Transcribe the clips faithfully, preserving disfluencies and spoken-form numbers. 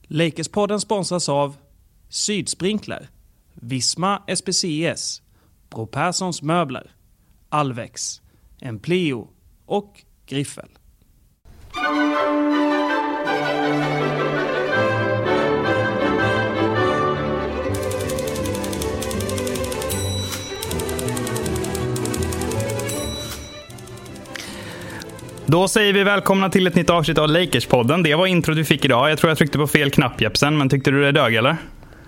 Lakerspodden sponsras av Sydsprinkler, Visma S P C S, Bro Perssons möbler, Alvex, Empleo och Griffel. Då säger vi välkomna till ett nytt avsnitt av Lakerspodden. Det var intro du fick idag. Jag tror jag tryckte på fel knapp, Jepsen, men tyckte du det dög, eller?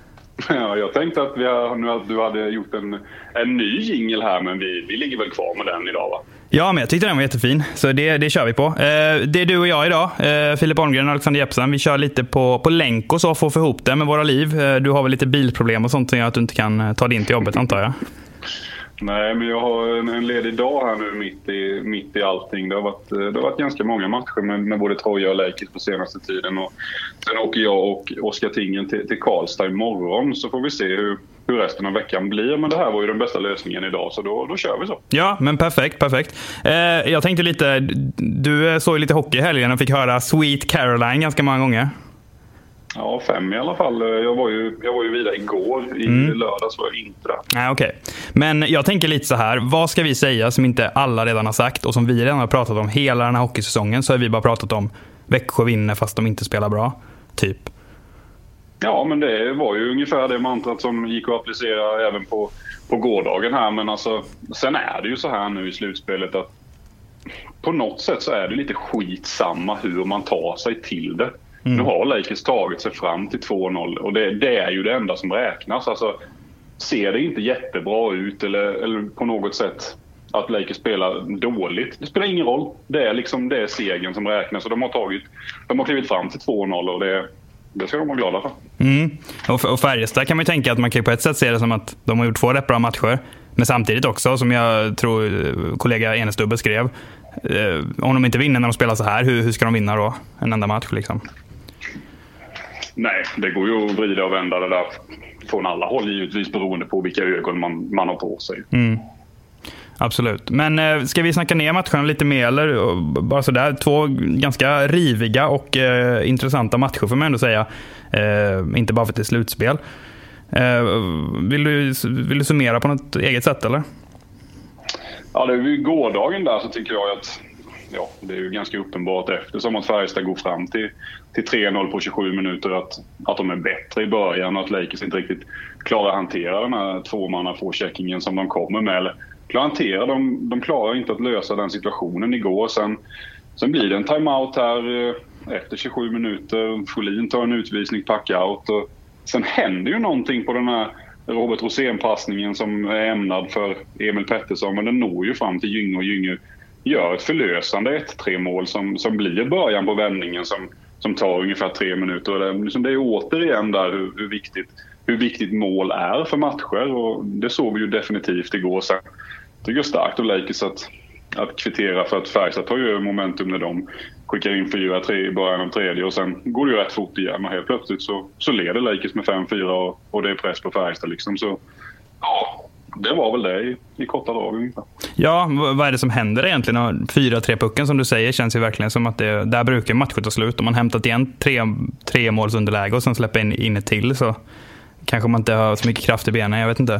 Ja, jag tänkte att, vi har, nu att du hade gjort en, en ny jingle här, men vi, vi ligger väl kvar med den idag, va? Ja, men jag tyckte den var jättefin, så det, det kör vi på. Eh, det är du och jag idag, eh, Filip Holmgren och Alexander Jepsen. Vi kör lite på, på länk och så för att få ihop det med våra liv. Eh, du har väl lite bilproblem och sånt som gör att du inte kan ta dig in till jobbet, antar jag? Nej, men jag har en, en ledig dag här nu mitt i, mitt i allting. Det har varit, det har varit ganska många matcher med, med både Troja och Lakers på senaste tiden. Och sen åker jag och Oskar Tingen till, till Karlstad imorgon, så får vi se hur, hur resten av veckan blir. Men det här var ju den bästa lösningen idag, så då, då kör vi så. Ja, men perfekt, perfekt. Eh, jag tänkte lite, du såg ju lite hockey i helgen och fick höra Sweet Caroline ganska många gånger. Ja, fem i alla fall. Jag var ju, jag var ju vidare igår. I mm. lördags var jag inte där. Nej, okej. Okay. Men jag tänker lite så här. Vad ska vi säga som inte alla redan har sagt och som vi redan har pratat om hela den här hockeysäsongen? Så har vi bara pratat om Växjö vinner fast de inte spelar bra. Typ. Ja, men det var ju ungefär det mantrat som gick att applicera även på, på gårdagen här. Men alltså, sen är det ju så här nu i slutspelet att på något sätt så är det lite skitsamma hur man tar sig till det. Mm. Nu har Lakers tagit sig fram till två noll och det, det är ju det enda som räknas. Alltså, ser det inte jättebra ut eller, eller på något sätt att Lakers spelar dåligt, det spelar ingen roll. Det är liksom det är segern som räknas och de har tagit, de har klivit fram till två noll och det, det ska de vara glada för. Mm. Och, och Färjestad kan man ju tänka att man kan på ett sätt se det som att de har gjort två rätt bra matcher. Men samtidigt också, som jag tror kollega Enestubbe skrev, eh, om de inte vinner när de spelar så här, hur, hur ska de vinna då en enda match liksom? Nej, det går ju att vrida och vända det där från alla håll givetvis beroende på vilka ögon man, man har på sig. Mm. Absolut. Men eh, ska vi snacka ner matcherna lite mer eller bara sådär? Två ganska riviga och eh, intressanta matcher får man ändå säga. Eh, inte bara för att det är slutspel. Eh, vill, du, vill du summera på något eget sätt eller? Ja, det är ju gårdagen där så tycker jag att ja, det är ju ganska uppenbart eftersom att Färjestad går fram till, till tre noll på tjugosju minuter att, att de är bättre i början och att Lakers inte riktigt klarar att hantera den här tvåmanna forecheckingen som de kommer med. Eller klarar hantera, de, de klarar inte att lösa den situationen igår. Sen, sen blir det en timeout här efter tjugosju minuter. Folin tar en utvisning, pack-out och sen händer ju någonting på den här Robert Rosén-passningen som är ämnad för Emil Pettersson, men den når ju fram till Gynge och Gynge gör ett förlösande ett tre mål som, som blir början på vändningen som, som tar ungefär tre minuter. Och det, liksom det är återigen där hur, hur, viktigt, hur viktigt mål är för matcher och det såg vi ju definitivt igår. Sen det går starkt och Lakers att, att kvittera för att Färjestad tar ju momentum när de skickar in fyra tre i början av tredje och sen går det ju rätt fort igen och helt plötsligt så, så leder Lakers med fem fyra och, och det är press på Färjestad liksom. Så ja, det var väl det i, i korta drag ungefär. Ja, vad är det som händer egentligen? fyra tre pucken som du säger känns ju verkligen som att det, där brukar matchen ta slut. Om man hämtat igen tre, tre måls underläge och sen släpper in, in ett till så kanske man inte har så mycket kraft i benen, jag vet inte.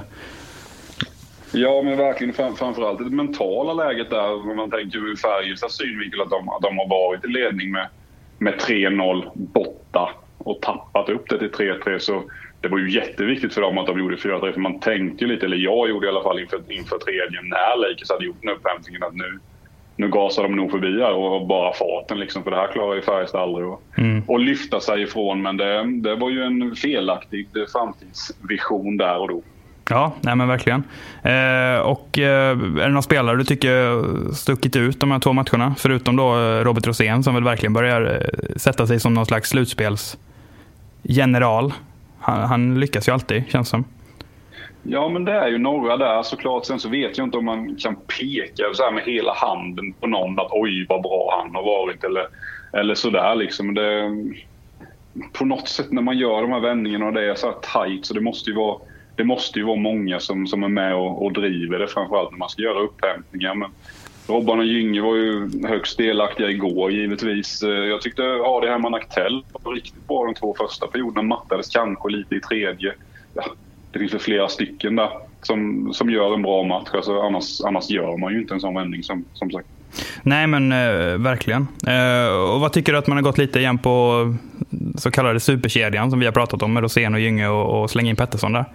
Ja, men verkligen fram, framförallt det mentala läget där. Om man tänker ur Färjestads synvinkel att de, de har varit i ledning med, med tre noll borta och tappat upp det till tre tre så det var ju jätteviktigt för dem att de gjorde fyra tre för man tänkte ju lite, eller jag gjorde i alla fall inför, inför tredje när Lakers hade gjort den upphämtningen att nu, nu gasar de nog förbi här och bara farten liksom, för det här klarar ju Färjestad aldrig att mm. och lyfta sig ifrån, men det, det var ju en felaktig framtidsvision där och då. Ja, nej men verkligen. Eh, och eh, är det någon spelare du tycker stuckit ut de här två matcherna? Förutom då Robert Rosén som väl verkligen börjar sätta sig som någon slags slutspelsgeneral. Han, han lyckas ju alltid, känns som. Ja, men det är ju några där såklart. Sen så vet jag inte om man kan peka så här med hela handen på någon att oj vad bra han har varit eller, eller sådär liksom. Det, på något sätt när man gör de här vändningarna och det är så här tajt så det måste ju vara Det måste ju vara många som, som är med och, och driver det, framförallt när man ska göra upphämtningar. Men Robban och Gynge var ju högst delaktiga igår givetvis. Jag tyckte ja, det här med Naktell var riktigt bra de två första perioderna. Mattades kanske lite i tredje. Ja, det finns ju flera stycken där som, som gör en bra match. Alltså, annars, annars gör man ju inte en sån vändning som, som sagt. Nej men eh, verkligen. Eh, och vad tycker du att man har gått lite igen på så kallade superkedjan som vi har pratat om med Rosén och Gynge och, och slänga in Pettersson där?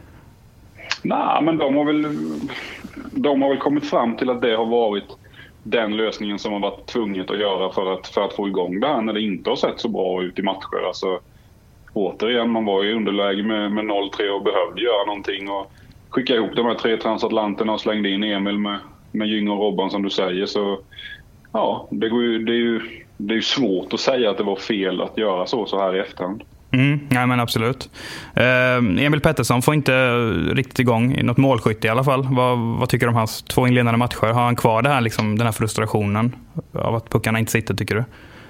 Nej, men de har väl de har väl kommit fram till att det har varit den lösningen som har varit tvunget att göra för att, för att få igång det här när det inte har sett så bra ut i matcher. Alltså, återigen, man var i underläge med, med noll tre och behövde göra någonting och skicka ihop de här tre transatlanterna och slängde in Emil med, med Gynge och Robban som du säger. Så ja, det, går ju, det, är ju, det är ju svårt att säga att det var fel att göra så så här i efterhand. Mm, nej men absolut. Eh, Emil Pettersson får inte riktigt igång i något målskytte i alla fall. Vad, vad tycker du om hans två inledande matcher? Har han kvar det här, liksom, den här frustrationen av att puckarna inte sitter, tycker du?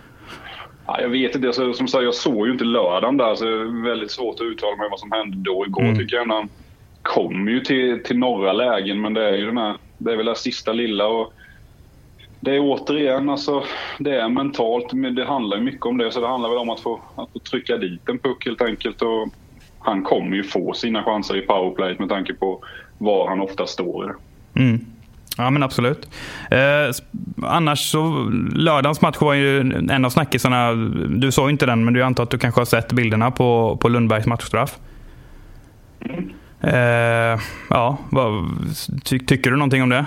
Ja, jag vet inte. Alltså, som sagt, jag såg ju inte lördagen där så det är väldigt svårt att uttala mig vad som hände då igår. Mm. Tycker jag han kom ju till, till några lägen, men det är ju den här, det är väl det sista lilla och det är återigen, alltså, det är mentalt, men det handlar ju mycket om det. Så det handlar väl om att få, att få trycka dit en puck helt enkelt. Och han kommer ju få sina chanser i powerplay med tanke på var han ofta står. Mm. Ja men absolut. Eh, annars så, lördagens match var ju en av snackisarna. Du såg inte den, men du antar att du kanske har sett bilderna på, på Lundbergs matchstraff. Mm. Eh, ja, vad, ty, tycker du någonting om det?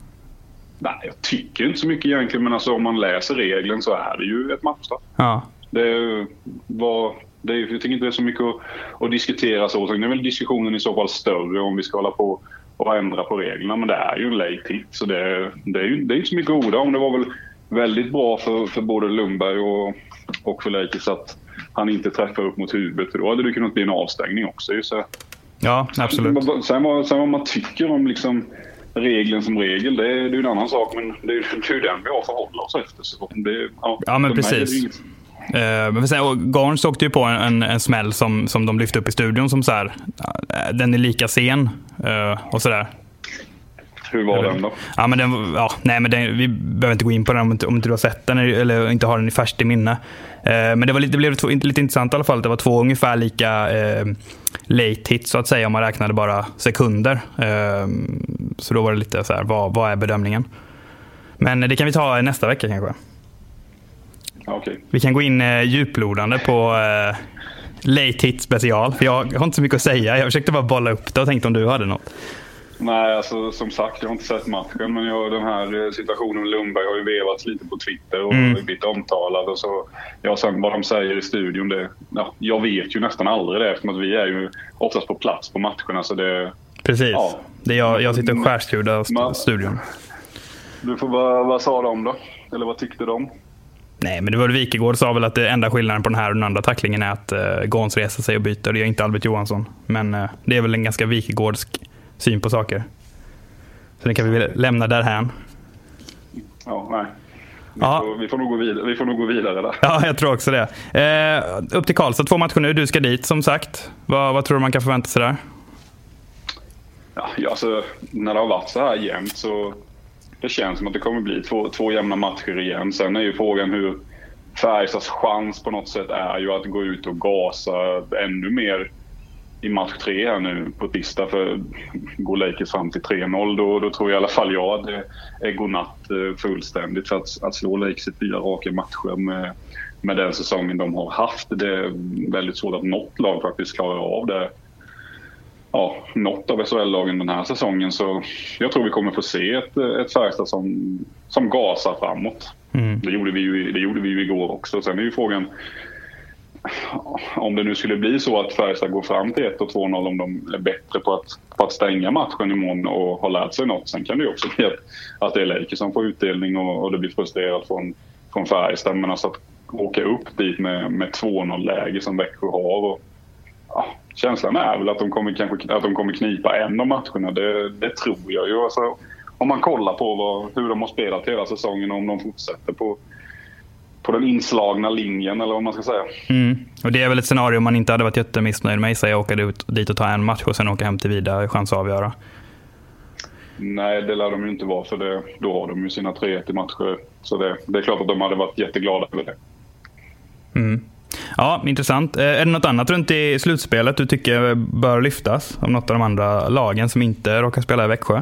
Nej, jag tycker inte så mycket egentligen, men alltså, om man läser regeln så är det ju ett matchstraff. Ja. Det var, det är, jag tycker inte det är så mycket att, att diskutera så. Sen är väl diskussionen i så fall större om vi ska hålla på och ändra på reglerna, men det är ju en late hit, så det, det är ju det är inte så mycket orda om. Det var väl väldigt bra för, för både Lundberg och, och för Lakers att han inte träffar upp mot huvudet, för då hade det kunnat bli en avstängning också. Så. Ja, absolut. Sen, sen, vad, sen vad man tycker om liksom regeln som regel, det är, det är en annan sak, men det är, det är den vi har förhålla oss efter. Så det, ja, ja, men precis. Uh, men sen, och Garns åkte ju på en, en, en smäll som, som de lyfte upp i studion som så här, uh, den är lika sen uh, och sådär. Hur var den då? Ja, men den, ja, nej, men den, vi behöver inte gå in på den om inte, om inte du har sett den eller inte har den i färskt i minne. Uh, men det, var lite, det blev två, lite intressant i alla fall. Det var två ungefär lika uh, late hits så att säga, om man räknade bara sekunder. Uh, så då var det lite så här, vad, vad är bedömningen? Men det kan vi ta nästa vecka kanske. Okay. Vi kan gå in eh, djuplodande på eh, late hit special. För jag har inte så mycket att säga. Jag försökte bara bolla upp det och tänkte om du hade något. Nej, alltså som sagt, jag har inte sett matchen. Men jag, den här situationen med Lundberg har ju vevats lite på Twitter och mm. blivit omtalad. Och så, ja, sen vad de säger i studion, det, ja, jag vet ju nästan aldrig det. Eftersom att vi är ju oftast på plats på matcherna. Så det, precis, ja. det är jag, jag sitter och skärskudar st- studion. Du får, vad, vad sa de då? Eller vad tyckte de? Nej, men det var Wikegård sa väl att det enda skillnaden på den här och den andra tacklingen är att uh, Gons reser sig och byter. Det är inte Albert Johansson. Men uh, det är väl en ganska Wikegårdsk syn på saker. Så det kan vi väl lämna därhän. Ja, nej. Vi, ja. Får, vi, får nog gå vidare, vi får nog gå vidare där. Ja, jag tror också det. Uh, upp till Karlstad, två matcher nu. Du ska dit som sagt. Vad, vad tror du man kan förvänta sig där? Ja, alltså, när det har varit så här jämnt så... Det känns som att det kommer bli två, två jämna matcher igen. Sen är ju frågan hur Färjestads chans på något sätt är ju att gå ut och gasa ännu mer i match tre här nu på tisdag. För går Lakers fram till tre noll då, då tror jag i alla fall jag att det är godnatt fullständigt. För att, att slå Lakers i fyra raka matcher med, med den säsongen de har haft. Det är väldigt svårt att något lag faktiskt klarar av det. Ja, något av S H L-lagen den här säsongen, så jag tror vi kommer få se ett, ett Färjestad som, som gasar framåt. Mm. Det, gjorde vi ju, det gjorde vi ju igår också. Sen är ju frågan om det nu skulle bli så att Färjestad går fram till ett och två noll, om de är bättre på att, på att stänga matchen imorgon och har lärt sig något. Sen kan det ju också bli att, att det är Lakers som får utdelning och, och det blir frustrerat från, från Färjestad. Men alltså att åka upp dit med, med två noll-läge som Växjö har och ja, känslan är väl att de kommer, kanske, att de kommer knipa en av matcherna. Det, det tror jag ju. Alltså, om man kollar på vad, hur de har spelat hela säsongen och om de fortsätter på, på den inslagna linjen eller vad man ska säga. Mm. Och det är väl ett scenario man inte hade varit jättemissnöjd med. Säga åka ut dit och ta en match och sen åka hem till vidare, chans att avgöra. Nej, det lär de ju inte vara, för det, då har de ju sina tre ett i matcher. Så det, det är klart att de hade varit jätteglada över det. Mm. Ja, intressant. Är det något annat runt i slutspelet du tycker bör lyftas av något av de andra lagen som inte råkar spela i Växjö?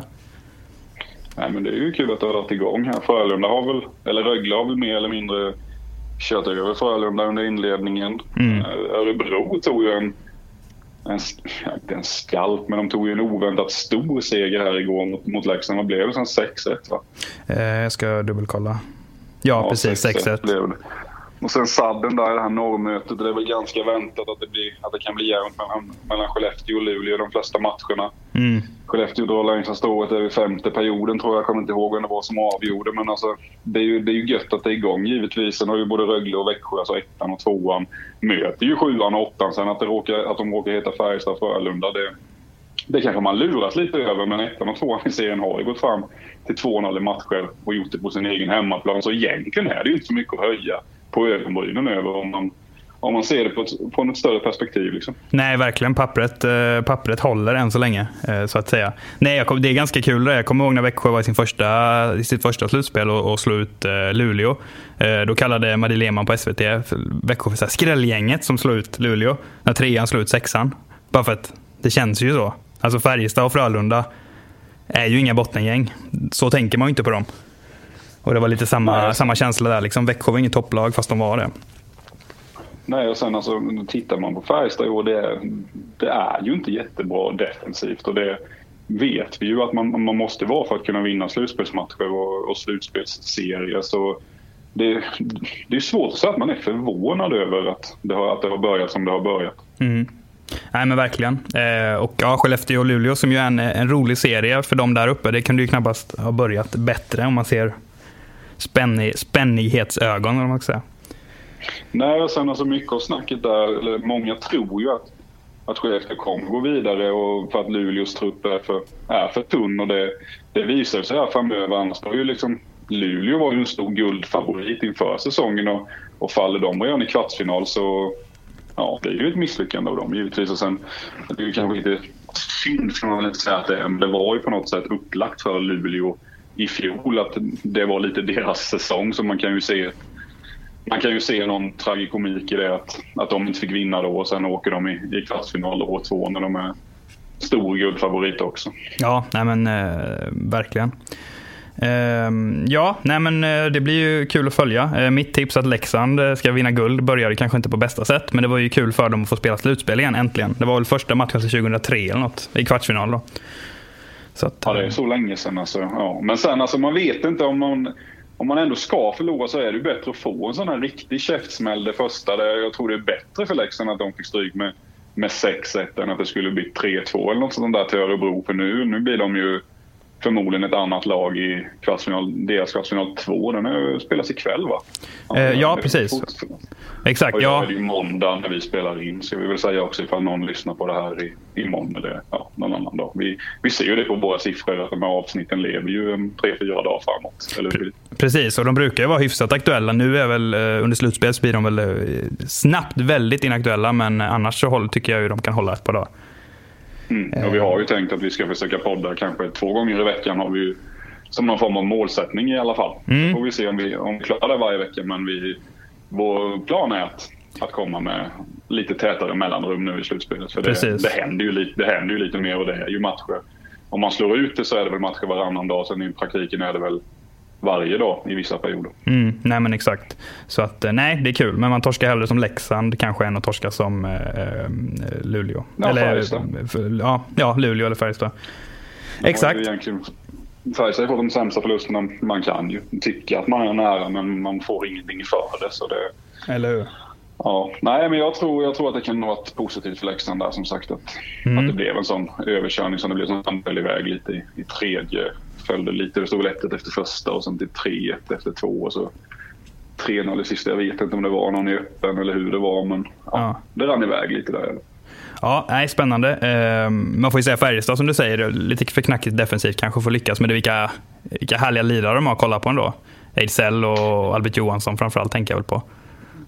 Nej, men det är ju kul att det har varit igång här. Frölunda har väl, eller Rögle har väl mer eller mindre kört över Frölunda under inledningen. Mm. Örebro tog ju en, en, inte en skalp, men de tog ju en oväntat stor seger här igår mot, mot Leksand. Vad blev det? Som sex ett, va? Eh, jag ska dubbelkolla. Ja, ja, precis. sex ett blev det. Och sen sadden där i det här norrmötet, det är väl ganska väntat att det, blir, att det kan bli jämnt mellan, mellan Skellefteå och Luleå de flesta matcherna. Mm. Skellefteå drar längsta strået över femte perioden, tror jag. Jag kommer inte ihåg vem det var som avgjorde, men alltså, det, är ju, det är ju gött att det är igång givetvis. Sen har ju både Rögle och Växjö, alltså ettan och tvåan, möter ju sjuan och åttan. Sen att, det råkar, att de råkar heta Färjestad och Frölunda, det, det kanske man luras lite över, men ettan och tvåan i serien har ju gått fram till två noll i matcher och gjort det på sin egen hemmaplan. Så egentligen är det ju inte så mycket att höja på ögonbrynen över om man, om man ser det på ett, på ett större perspektiv. Liksom. Nej, verkligen. Pappret, eh, pappret håller än så länge, eh, så att säga. Nej, jag kom, det är ganska kul. Jag kommer ihåg när Växjö var i, sin första, i sitt första slutspel och, och slog ut eh, Luleå. Eh, då kallade Madi Lehmann på S V T Växjö för så här, skrällgänget som slog ut Luleå när trean slog ut sexan. Bara för att det känns ju så. Alltså Färjestad och Frölunda är ju inga bottengäng. Så tänker man ju inte på dem. Och det var lite samma, samma känsla där. Liksom, Växjö var inget topplag fast de var det. Nej, och sen alltså, tittar man på Färjestad och det, är, det är ju inte jättebra defensivt. Och det vet vi ju att man, man måste vara för att kunna vinna slutspelsmatcher och, och slutspelsserier. Så det, det är svårt att säga att man är förvånad över att det har, att det har börjat som det har börjat. Mm. Nej, men verkligen. Eh, och ja, Skellefteå och Luleå som ju är en, en rolig serie för dem där uppe. Det kunde ju knappast ha börjat bättre om man ser spännig, spännighetsögon, eller man ska säga. Nej, och sen alltså mycket av snacket där, eller många tror ju att, att Skellefteå kommer gå vidare och för att Luleås trupp är för, är för tunn, och det, det visar sig här framöver. Annars var ju liksom, Luleå var ju en stor guldfavorit inför säsongen, och, och faller de redan i kvartsfinal så ja, det är ju ett misslyckande av dem givetvis. Och sen, det är ju kanske lite synd ska man väl säga att det, det var ju på något sätt upplagt för Luleå i fjol att det var lite deras säsong, så man kan ju se man kan ju se någon tragikomik i det att, att de inte fick vinna då, och sen åker de i, i kvartsfinal år två när de är stor guldfavorit också. Ja, nej men eh, verkligen. Eh, ja, nej men eh, det blir ju kul att följa. Eh, mitt tips att Leksand ska vinna guld började kanske inte på bästa sätt, men det var ju kul för dem att få spela slutspel igen äntligen. Det var väl första matchen sedan tjugohundratre eller något i kvartsfinal då. Så att, ja, det är så länge sedan alltså. Ja. Men sen alltså, man vet inte om man, om man ändå ska förlora, så är det bättre att få en sån här riktig käftsmäll det första. Det, jag tror det är bättre för Leksand att de fick stryk med, med sex ett än att det skulle bli tre två eller något sånt där till Örebro. För nu, nu blir de ju förmodligen ett annat lag i kvartsfinal, deras kvartsfinal två. Den är, spelas ikväll, va? Ja, eh, ja precis. Exakt, och ja. Det är ju måndag när vi spelar in, så vi vill säga också ifall någon lyssnar på det här i, i måndag eller ja, någon annan dag. Vi, vi ser ju det på våra siffror att de här avsnitten lever ju en tre, fyra dagar framåt. Eller hur? Precis, och de brukar ju vara hyfsat aktuella. Nu är väl under slutspel så blir de väl snabbt väldigt inaktuella, men annars så håll, tycker jag ju de kan hålla ett par dagar. Mm. Och vi har ju tänkt att vi ska försöka podda kanske två gånger i veckan, har vi ju som någon form av målsättning i alla fall. Mm. Så får vi se om vi, om vi klarar det varje vecka, men vi, vår plan är att, att komma med lite tätare mellanrum nu i slutspelet. För det, det, händer ju lite, det händer ju lite mer, och det är ju matcher. Om man slår ut det så är det väl matcher varannan dag, sen i praktiken är det väl varje dag i vissa perioder. Mm, nej men exakt. Så att nej, det är kul. Men man torskar hellre som Leksand kanske än att torska som eh, Luleå. Ja, eller, ja, ja, Luleå eller Färjestad. Exakt. Färjestad har fått de sämsta förlusterna. Man kan ju tycka att man är nära, men man får ingenting för det. Så det eller hur? Ja, nej men jag tror, jag tror att det kan vara positivt för Leksand där, som sagt, att, mm. att det blev en sån överkörning som det blev som han föll iväg lite i, i tredje. Följde lite, det stod väl ett efter första och sen till tre ett efter två, och så tre noll i sista. Jag vet inte om det var någon i öppen eller hur det var, men ja, ja. Det rann iväg lite där. Ja, nej, spännande. Eh, man får ju säga Färjestad som du säger, lite för knackigt defensivt kanske får lyckas, men det är vilka, vilka härliga lirare de har att kolla på ändå. Ejdsell och Albert Johansson framförallt tänker jag väl på.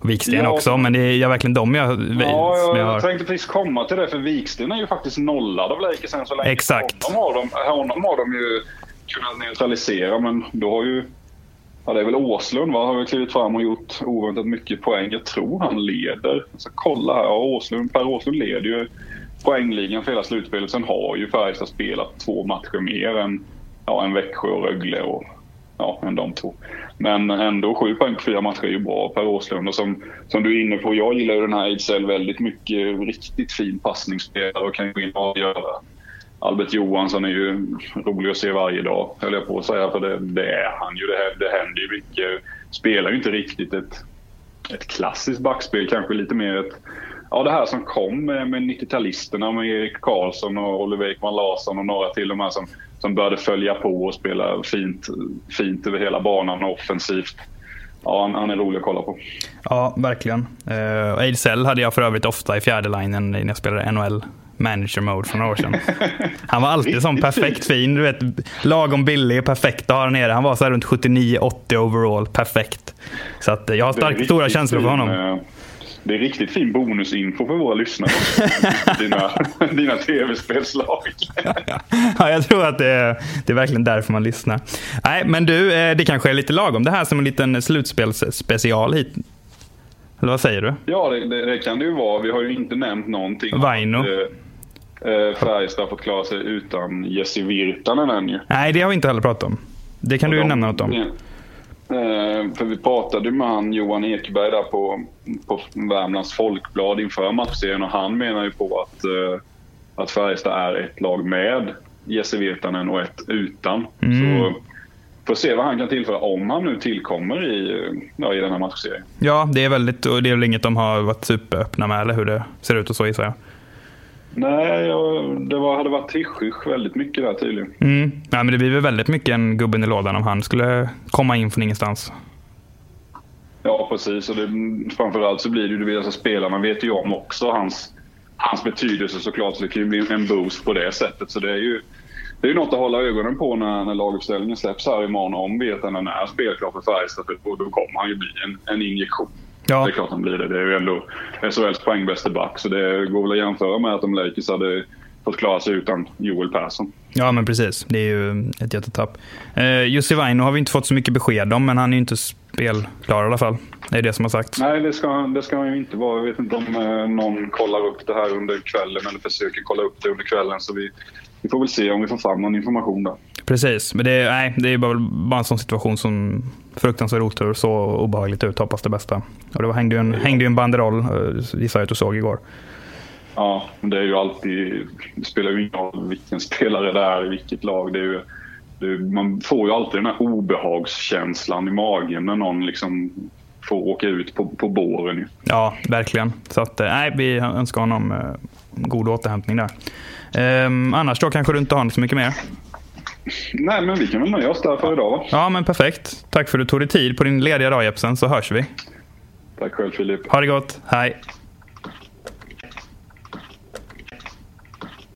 Viksten Ja. också, men det är jag verkligen dem jag, Ja, som jag, jag har. jag tänkte precis komma till det, för Viksten är ju faktiskt nollad av Lakers än så länge. Exakt. Honom har, de, honom har de ju kunnat neutralisera, men då har ju, ja, det är väl Åslund, va? Har väl klivit fram och gjort oväntat mycket poäng. Jag tror han leder. Så kolla här, ja, Åslund, Per Åslund leder ju poängligan för hela slutspelet. Sen har ju Färjestad spelat två matcher mer än, ja, en Växjö och Rögle och ja, än de två. Men ändå sju poäng på fyra matcher är ju bra, Per Åslund. Och som, som du är inne på, jag gillar ju den här Ejdsell väldigt mycket. Riktigt fin passningsspelare och kan gå in och avgöra. Albert Johansson är ju rolig att se varje dag, höll jag på att säga, för det, det är han ju. Det, det händer ju mycket. Spelar ju inte riktigt ett, ett klassiskt backspel, kanske lite mer ett, ja, det här som kom med, med nittio-talisterna med Erik Karlsson och Oliver Ekman Larsson och några till, de här som, som började följa på och spela fint, fint över hela banan och offensivt. Ja, han, han är rolig att kolla på. Ja, verkligen. Uh, Ejdsell hade jag för övrigt ofta i fjärde linjen när jag spelade N H L manager mode för några år sedan. Han var alltid som perfekt fin, du vet, lagom billig, perfekt att ha nere. Han var så här runt sjuttionio åttio overall, perfekt. Så att jag har starkt stora känslor för honom. Fin, det är riktigt fin bonusinfo för våra lyssnare. dina, dina tv-spelslag. Ja, jag tror att det är, det är verkligen därför man lyssnar. Nej, men du, det kanske är lite lagom. Det här som en liten slutspelsspecial hit. Eller vad säger du? Ja, det, det, det kan det ju vara. Vi har ju inte nämnt någonting. Vaino. Eh, Färjestad har fått klara sig utan Jesse Virtanen än ju. Nej, det har vi inte heller pratat om. Det kan och du ju de, nämna något om. Eh, för vi pratade med han Johan Ekberg där på, på Värmlands Folkblad inför matchserien, och han menar ju på att, eh, att Färjestad är ett lag med Jesse Virtanen och ett utan. Mm. Så får se vad han kan tillföra om han nu tillkommer i, ja, i den här matchserien. Ja, det är väldigt, och det är väl inget de har varit superöppna med, eller hur det ser ut och så, gissar jag. Nej, jag, det var, hade varit Tischisch väldigt mycket där tydligen. Mm. Ja, men det blir väl väldigt mycket en gubben i lådan om han skulle komma in från ingenstans. Ja, precis. Och det, framförallt så blir det ju, du vet, alltså, spelarna vet ju om också hans, hans betydelse såklart. Så det kan ju bli en boost på det sättet. Så det är ju, det är ju något att hålla ögonen på när, när laguppställningen släpps här imorgon, om Virtanen är spelklar för Färjestad. Och då kommer han ju bli en, en injektion. Ja. Det är klart han blir det. Det är ju ändå S H L:s poängbäste back. Så det går väl att jämföra med att om Lakers hade fått klara sig utan Joel Persson. Ja, men precis. Det är ju ett jättetapp. Eh, Jussi Vaino har vi inte fått så mycket besked om, men han är ju inte spelklar i alla fall. Det är det som har sagts. Nej, det ska, det ska han ju inte vara. Jag vet inte om eh, någon kollar upp det här under kvällen eller försöker kolla upp det under kvällen. Så vi, vi får väl se om vi får fram någon information där. Precis, men det är, nej, det är bara, bara en sån situation som fruktansvärt otur, så obehagligt ut, hoppas det bästa. Och det var, hängde ju en, hängde ju en banderoll, gissar jag att du såg igår. Ja, det är ju alltid, det spelar ju ingen roll vilken spelare det är i vilket lag. Det är ju, det är, man får ju alltid den här obehagskänslan i magen när någon liksom får åka ut på, på båren. Ja, verkligen. Så att, nej, vi önskar honom eh, god återhämtning där. Um, annars då kanske du inte har så mycket mer? Nej, men vi kan väl nöja oss där för idag, va? Ja, men perfekt. Tack för att du tog dig tid på din lediga dag, Jepsen, så hörs vi. Tack själv, Filip. Ha det gott. Hej.